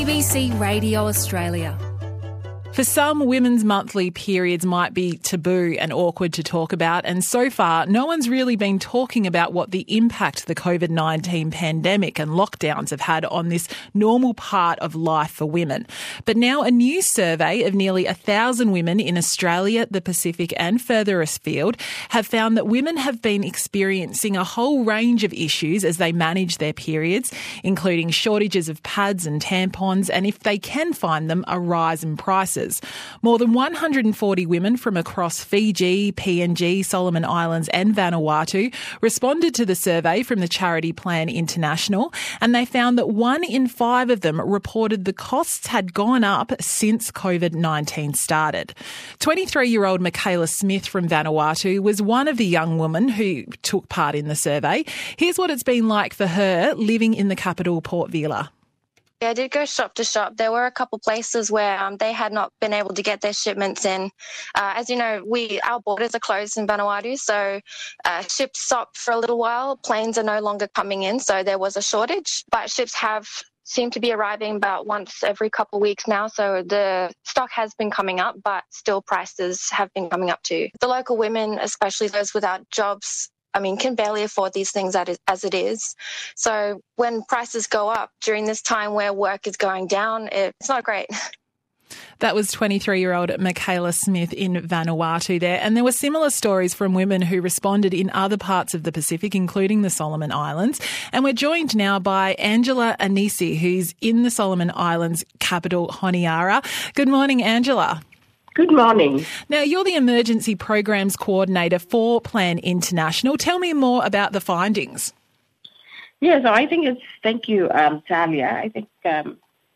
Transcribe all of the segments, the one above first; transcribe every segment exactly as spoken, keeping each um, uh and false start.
B C Radio Australia. For some, women's monthly periods might be taboo and awkward to talk about, and so far no one's really been talking about what the impact the COVID nineteen pandemic and lockdowns have had on this normal part of life for women. But now a new survey of nearly a thousand women in Australia, the Pacific and further afield have found that women have been experiencing a whole range of issues as they manage their periods, including shortages of pads and tampons, and if they can find them, a rise in prices. More than one hundred forty women from across Fiji, P N G, Solomon Islands and Vanuatu responded to the survey from the charity Plan International, and they found that one in five of them reported the costs had gone up since COVID nineteen started. twenty-three-year-old Michaela Smith from Vanuatu was one of the young women who took part in the survey. Here's what it's been like for her living in the capital, Port Vila. Yeah, I did go shop to shop. There were a couple places where um, they had not been able to get their shipments in. Uh, as you know, we our borders are closed in Vanuatu, so uh, ships stopped for a little while. Planes are no longer coming in, so there was a shortage. But ships have seemed to be arriving about once every couple of weeks now, so the stock has been coming up, but still prices have been coming up too. The local women, especially those without jobs, I mean, can barely afford these things as it is. So when prices go up during this time where work is going down, it's not great. That was twenty-three-year-old Michaela Smith in Vanuatu there. And there were similar stories from women who responded in other parts of the Pacific, including the Solomon Islands. And we're joined now by Angela Anisi, who's in the Solomon Islands capital, Honiara. Good morning, Angela. Good morning. Now, you're the Emergency Programs Coordinator for Plan International. Tell me more about the findings. Yeah, so I think it's, thank you, um, Talia. I think um,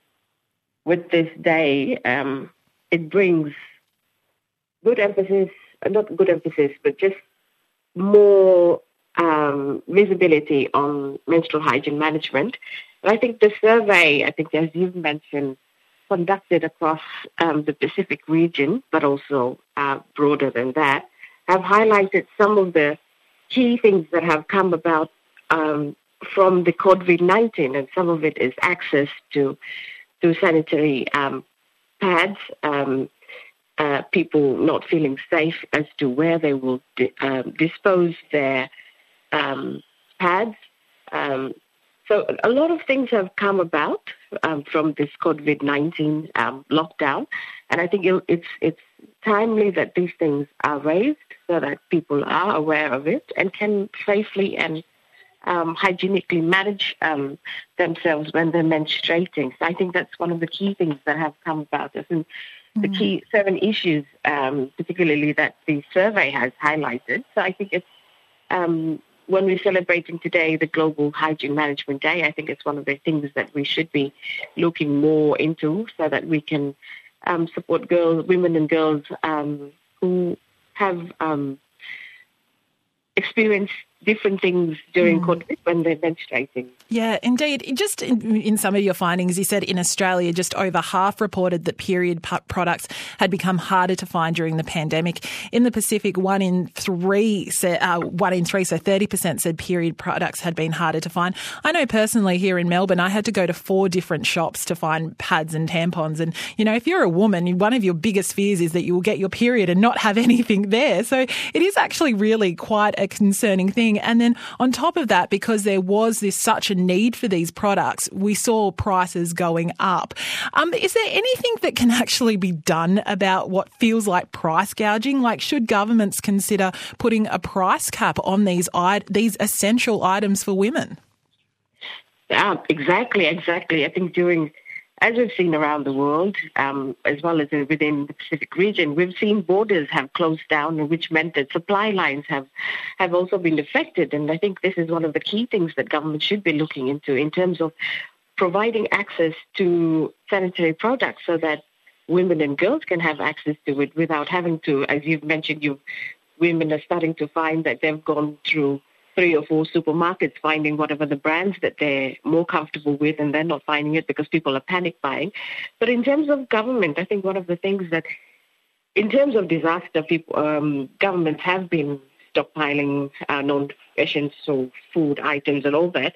with this day, um, it brings good emphasis, uh, not good emphasis, but just more um, visibility on menstrual hygiene management. And I think the survey, I think as you've mentioned, conducted across um, the Pacific region, but also uh, broader than that, have highlighted some of the key things that have come about um, from the COVID nineteen, and some of it is access to to sanitary um, pads, um, uh, people not feeling safe as to where they will di- um, dispose their um, pads. Um, So a lot of things have come about um, from this COVID nineteen um, lockdown, and I think it, it's it's timely that these things are raised so that people are aware of it and can safely and um, hygienically manage um, themselves when they're menstruating. So I think that's one of the key things that have come about. And mm-hmm. the key seven issues, um, particularly that the survey has highlighted. So I think it's um, when we're celebrating today the Global Hygiene Management Day, I think it's one of the things that we should be looking more into so that we can um, support girls, women and girls um, who have um, experienced different things during mm. COVID when they're menstruating. Yeah, indeed. Just in, in some of your findings, you said in Australia, just over half reported that period p- products had become harder to find during the pandemic. In the Pacific, one in three, said, uh, one in three, so thirty percent said period products had been harder to find. I know personally here in Melbourne, I had to go to four different shops to find pads and tampons. And, you know, if you're a woman, one of your biggest fears is that you will get your period and not have anything there. So it is actually really quite a concerning thing. And then on top of that, because there was this such a need for these products, we saw prices going up. Um, is there anything that can actually be done about what feels like price gouging? Like, should governments consider putting a price cap on these these essential items for women? Yeah, exactly, exactly. I think during, as we've seen around the world, um, as well as within the Pacific region, we've seen borders have closed down, which meant that supply lines have, have also been affected. And I think this is one of the key things that government should be looking into in terms of providing access to sanitary products so that women and girls can have access to it without having to, as you've mentioned, you women are starting to find that they've gone through three or four supermarkets finding whatever the brands that they're more comfortable with, and they're not finding it because people are panic buying. But in terms of government, I think one of the things that, in terms of disaster, people, um, governments have been stockpiling uh, non-essential food items and all that.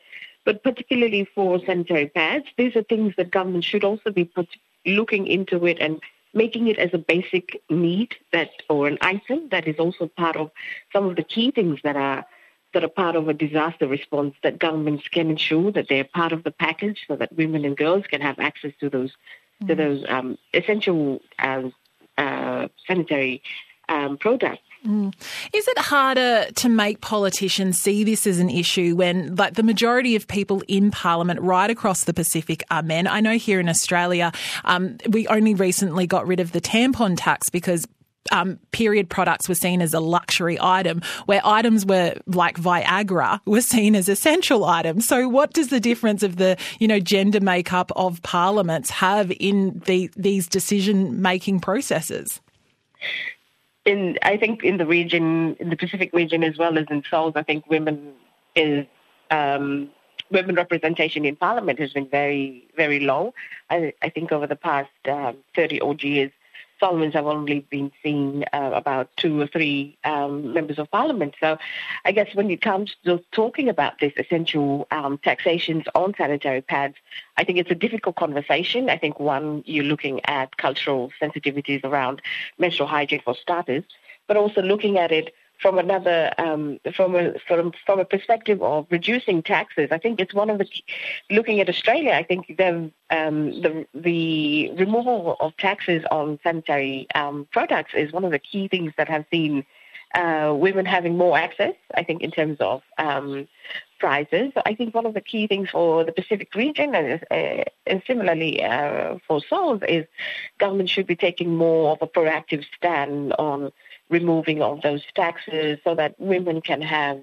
But particularly for sanitary pads, these are things that government should also be put, looking into it and making it as a basic need that, or an item that is also part of some of the key things that are that are part of a disaster response, that governments can ensure that they're part of the package so that women and girls can have access to those mm. to those um, essential um, uh, sanitary um, products. Mm. Is it harder to make politicians see this as an issue when, like, the majority of people in Parliament right across the Pacific are men? I know here in Australia, um, we only recently got rid of the tampon tax because Um, period products were seen as a luxury item, where items were like Viagra were seen as essential items. So what does the difference of the, you know, gender makeup of parliaments have in the, these decision-making processes? In, I think in the region, in the Pacific region as well as in Souls, I think women is um, women representation in Parliament has been very, very low. I, I think over the past um, thirty odd years, Solomons have only been seeing uh, about two or three um, members of Parliament. So I guess when it comes to talking about this essential um, taxations on sanitary pads, I think it's a difficult conversation. I think, one, you're looking at cultural sensitivities around menstrual hygiene for starters, but also looking at it from another, um, from a from, from a perspective of reducing taxes. I think it's one of the, looking at Australia, I think the um, the the removal of taxes on sanitary um, products is one of the key things that have seen uh, women having more access, I think, in terms of um, prices. I think one of the key things for the Pacific region, and, uh, and similarly uh, for Souls, is government should be taking more of a proactive stand on removing of those taxes so that women can have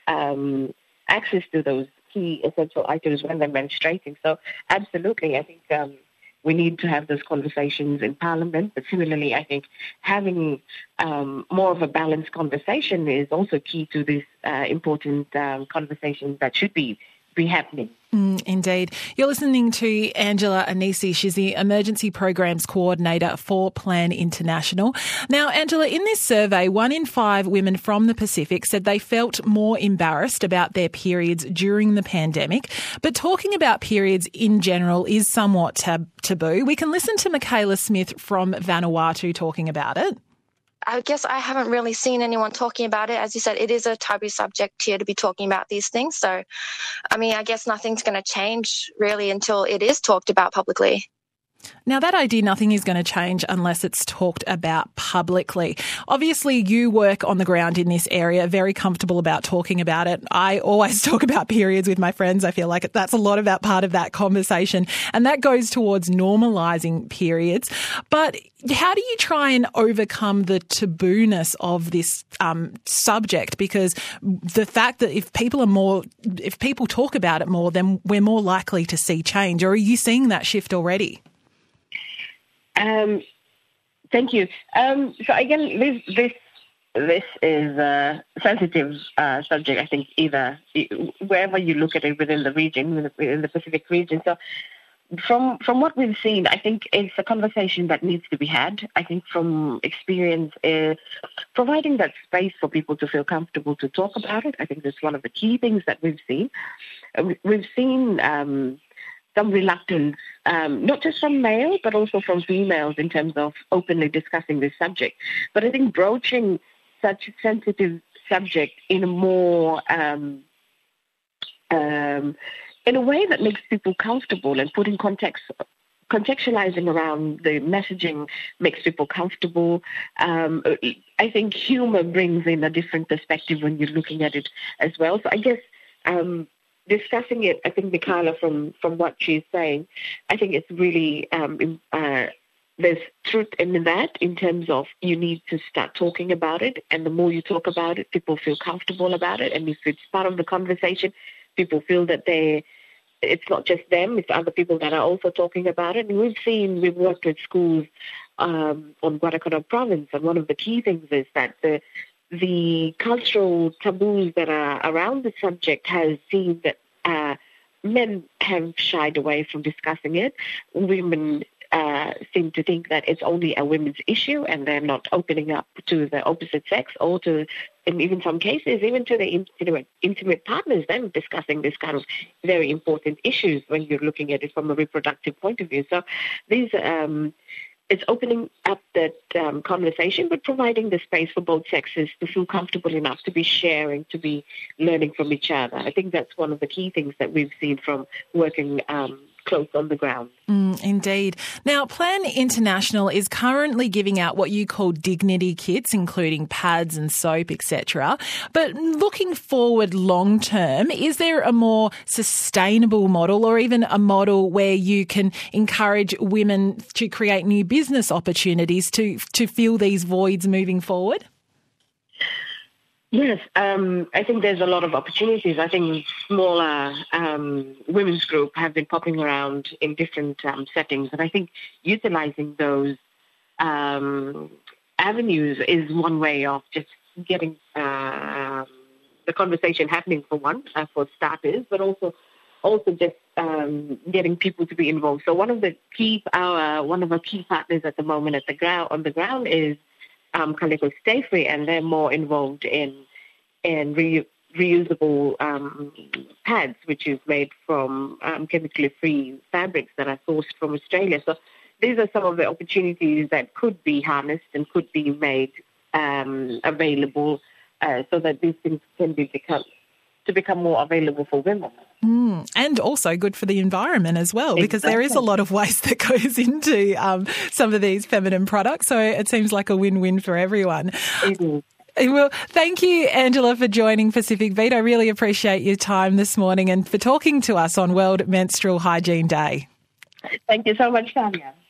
um, access to those key essential items when they're menstruating. So absolutely, I think um, we need to have those conversations in Parliament, but similarly, I think having um, more of a balanced conversation is also key to this uh, important um, conversation that should be be happening. Mm, indeed. You're listening to Angela Anisi. She's the Emergency Programs Coordinator for Plan International. Now, Angela, in this survey, one in five women from the Pacific said they felt more embarrassed about their periods during the pandemic. But talking about periods in general is somewhat tab- taboo. We can listen to Michaela Smith from Vanuatu talking about it. I guess I haven't really seen anyone talking about it. As you said, it is a taboo subject here to be talking about these things. So, I mean, I guess nothing's going to change really until it is talked about publicly. Now, that idea, nothing is going to change unless it's talked about publicly. Obviously, you work on the ground in this area, very comfortable about talking about it. I always talk about periods with my friends. I feel like that's a lot about part of that conversation. And that goes towards normalising periods. But how do you try and overcome the tabooness of this um, subject? Because the fact that if people are more, if people talk about it more, then we're more likely to see change. Or are you seeing that shift already? Um, thank you. Um, so again, this this this is a sensitive uh, subject. I think either wherever you look at it within the region, within the Pacific region. So from from what we've seen, I think it's a conversation that needs to be had. I think from experience, uh, providing that space for people to feel comfortable to talk about it, I think that's one of the key things that we've seen. Uh, we've seen. Um, some reluctance, um, not just from male, but also from females in terms of openly discussing this subject. But I think broaching such a sensitive subject in a more, um, um, in a way that makes people comfortable and putting context, contextualizing around the messaging makes people comfortable. Um, I think humor brings in a different perspective when you're looking at it as well. So I guess, um, discussing it, I think Michaela, from, from what she's saying, I think it's really, um, uh, there's truth in that in terms of you need to start talking about it. And the more you talk about it, people feel comfortable about it. And if it's part of the conversation, people feel that they, it's not just them, it's other people that are also talking about it. And we've seen, we've worked with schools um, on Guadalcanal province. And one of the key things is that the The cultural taboos that are around the subject has seen that uh, men have shied away from discussing it. Women uh, seem to think that it's only a women's issue, and they're not opening up to the opposite sex or to, in even some cases, even to the intimate, intimate partners, then discussing this kind of very important issues when you're looking at it from a reproductive point of view. So these, um, it's opening up that um, conversation, but providing the space for both sexes to feel comfortable enough to be sharing, to be learning from each other. I think that's one of the key things that we've seen from working um, close on the ground. Mm, indeed. Now, Plan International is currently giving out what you call dignity kits, including pads and soap, et cetera. But looking forward long term, is there a more sustainable model or even a model where you can encourage women to create new business opportunities to, to fill these voids moving forward? Yes, um, I think there's a lot of opportunities. I think smaller um, women's group have been popping around in different um, settings, and I think utilizing those um, avenues is one way of just getting uh, the conversation happening for one, uh, for starters, but also also just um, getting people to be involved. So one of the key our one of our key partners at the moment at the ground on the ground is Um, Calico Stay Free, and they're more involved in in re- reusable um, pads, which is made from um, chemically free fabrics that are sourced from Australia. So these are some of the opportunities that could be harnessed and could be made um, available, uh, so that these things can be become to become more available for women. Mm, and also good for the environment as well, because exactly. There is a lot of waste that goes into um, some of these feminine products. So it seems like a win-win for everyone. It is. Well, thank you, Angela, for joining Pacific Beat. I really appreciate your time this morning and for talking to us on World Menstrual Hygiene Day. Thank you so much, Tanya.